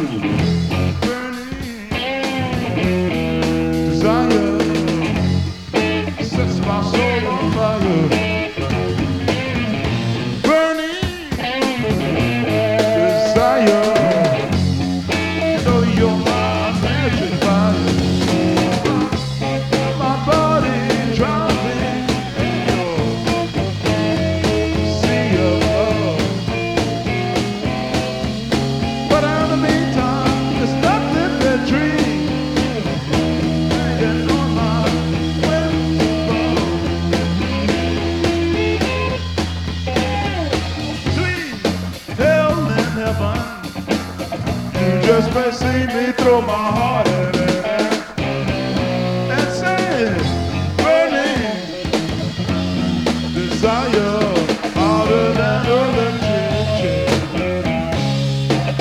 Burning desire sets my soul on fire. Burning desire, you know you're my magic fire. My body drowning in your sea of love. But in the meantime, there's nothing but dreams hanging on my windblown. Please, hell and heaven, you just may see me throw my heart at it.